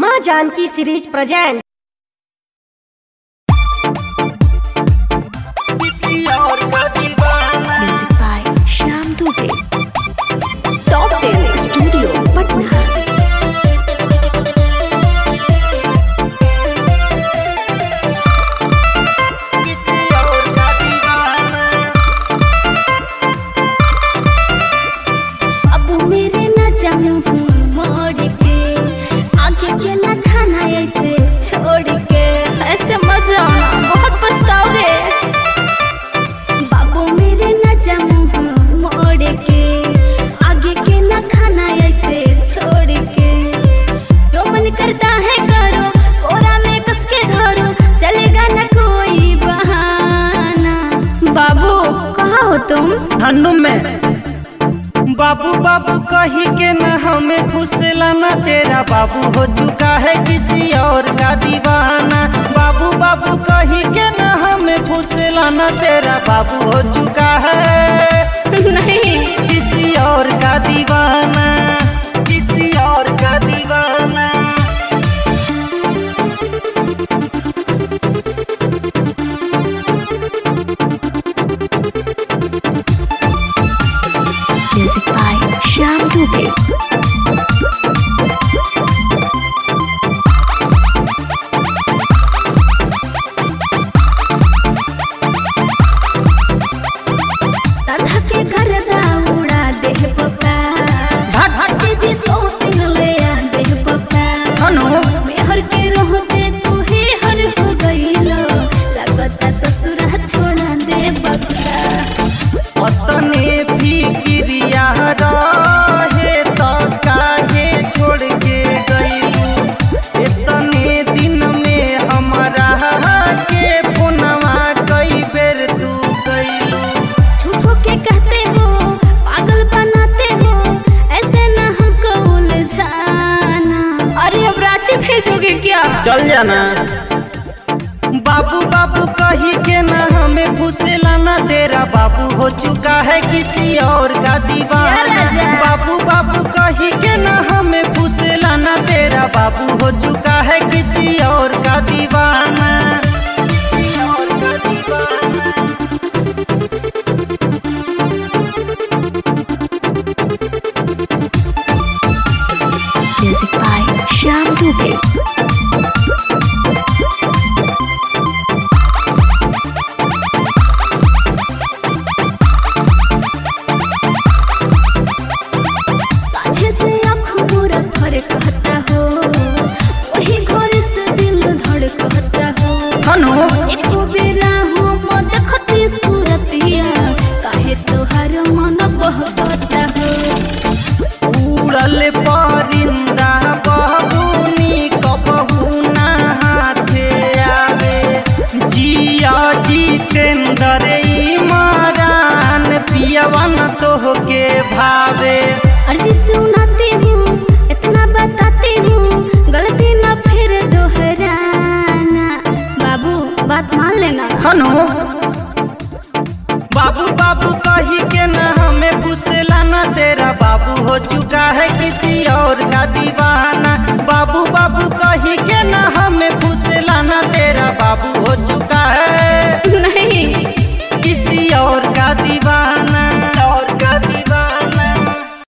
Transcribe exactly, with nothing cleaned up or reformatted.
माँ Janaki series present. Music by Shyam Dube. Top ten studio Patna. अब मेरे न जाऊं मोड़ के आगे के न खाना ऐसे छोड़ के, ऐसे मत जाना बहुत पछताओगे। बाबू मेरे न जाऊं मोड़ के आगे के न खाना ऐसे छोड़ के, जो मन करता है करो कोरा में कस के धरो, चलेगा न कोई बहाना। बाबू कहाँ हो तुम? धनु में बाबू बाबू कही के न हमें फुसलाना, तेरा बाबू हो चुका है किसी और का दीवाना। बाबू बाबू कही के न हमें फुसलाना, तेरा बाबू हो चुका है नहीं किसी और का दीवाना, किसी और का दीवाना। Music by Shyam Dube. तथा के करदा उड़ा दे बका, भाग जी सौ दिन ले आ दे बका। धनु मेहर के रहते तू ही हर हो गईलो, लगता ससुरा छोड़ा दे बका। अतने फिक्रिया रहे तो काहे छोड़ के गईलू, इतने दिन में हमारा के फोनवा कई बेर तू गईलू। झूठों के कहते हो पागल बनाते हो, ऐसे ना हमको उलझाना। अरे अब रांची भेजोगे क्या? चल जाना। बाबू बाबू कही के ना हमें फुसलाना, तेरा बाबू हो चुका है किसी और का दीवाना। बाबू बाबू कही के ना हमें फुसलाना, तेरा बाबू हो चुका है किसी और का दीवाना, किसी और का दीवाना। Music by Shyam Dube. साझे से आँखों मोरा फर कहता हो, वही घर से दिल धड़ कहता हो। धनु एको बेरा हो मत खती सूरतिया, काहे तोहार मन बहकता हो। उड़ल परिंदा बबूनी कबहू ना हाथे आवे, जिया जितेंद्र इमरान पियवन तोहके भावे। अर्जी सुनाती हूँ इतना बताती हूँ, गलती न फिर दोहराना। बाबू बात मान लेना। हनु बाबू बाबू कही के न हमें फुसलाना, तेरा बाबू हो चुका है किसी और का दीवाना। बाबू बाबू कही के न हमें फुसलाना, तेरा बाबू हो चुका है नहीं